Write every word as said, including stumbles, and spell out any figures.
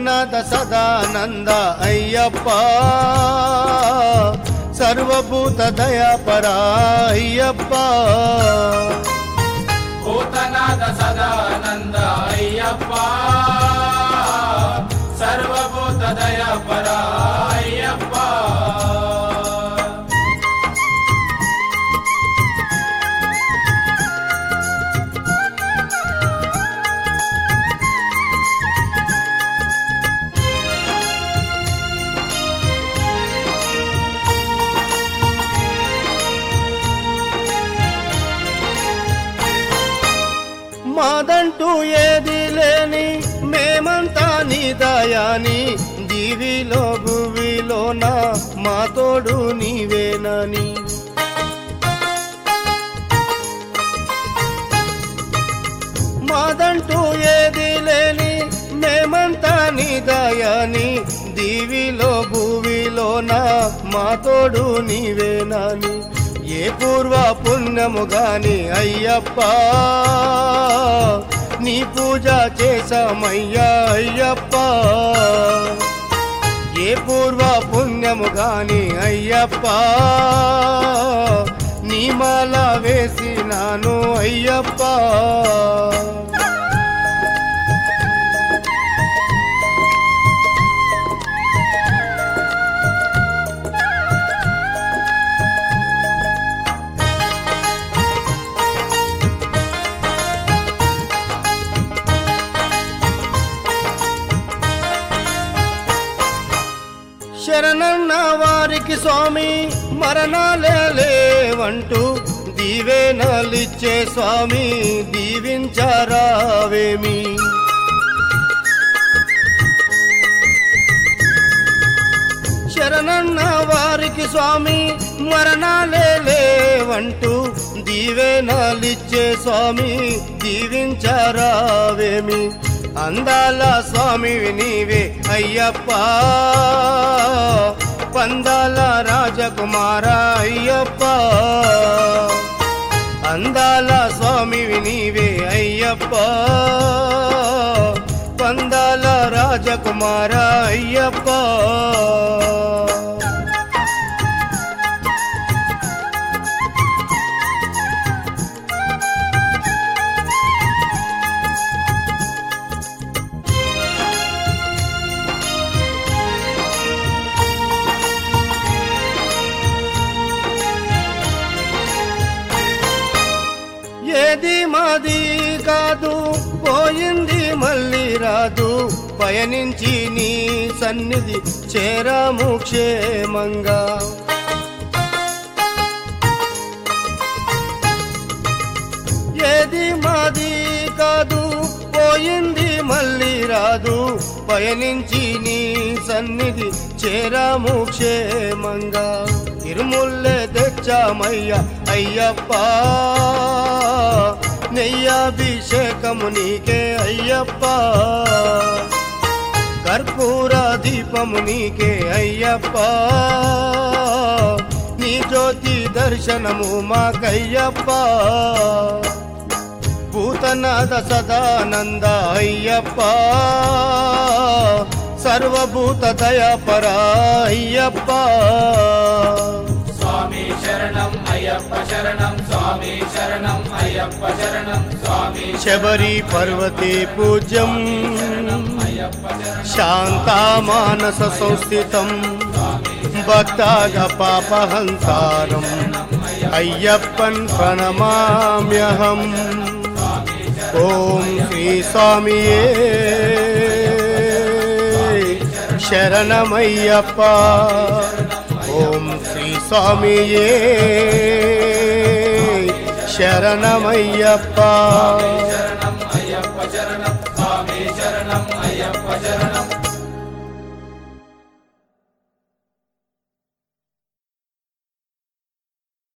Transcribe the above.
భూతనాథ సదానంద అయ్యప్ప సర్వభూత దయాపరా అయ్యప్ప భూతనాథ సదానంద అయ్యప్ప సర్వభూత దయాపరా అయ్యప్ప మాదంటూ ఏది లేని మేమంతా నీ దయాని దివిలో భువిలోన మా తోడు నీవేనని మాదంటూ ఏది లేని మేమంతా నీ దయాని దివిలో భువిలోన మా తోడు నీవేనని ఏ పూర్వ పుణ్యము గాని అయ్యప్ప నీ పూజ చేసామయ్యా అయ్యప్ప ఏ పూర్వ పుణ్యము గాని అయ్యప్ప నీ మాల వేసినాను అయ్యప్ప శరణన్న వారికి స్వామి మరణాలే లేవంటూ దీవెనలిచ్చే స్వామి దీవించరావేమి శరణన్న వారికి స్వామి మరణాలే లేవంటూ దీవెనలిచ్చే స్వామి దీవించరావేమి అందాల స్వామివి నీవే అయ్యప్ప పందాల రాజకుమార అయ్యప్ప అందాల స్వామివి నీవే అయ్యప్ప పందాల రాజకుమార అయ్యప్ప ఏది మాది కాదు పోయింది మళ్ళీ రాదు పయనించి నీ సన్నిధి చేరాము క్షేమంగా ఏది మాది కాదు పోయింది మళ్ళీ రాదు పయనించి నీ సన్నిధి చేరాము క్షేమంగా ఇరుముల్లే తెచ్చామయ్యా అయ్యప్ప నెయ్యాభిషేకము నీకే అయ్యప్ప కర్పూర దీపము నీకే అయ్యప్ప నీ జ్యోతి దర్శనము మాకయ్యప్ప భూతనాథ సదానంద అయ్యప్ప సర్వభూత దయాపరా అయ్యప్ప స్వామి శరణం అయ్యప్ప శరణం స్వామి శరణం అయ్యప్ప శరణం స్వామి శబరి పర్వతే పూజ్యం శాంతామానస సంస్థితం భక్తాగ పాపహంతారం అయ్యప్పన్ ప్రణమామ్యహం ఓం శ్రీ స్వామియే శరణమయ్యప్ప ఓం శ్రీ స్వామియే శరణమయ్యప్ప శరణం అయ్యప్ప శరణం స్వామి శరణం అయ్యప్ప శరణం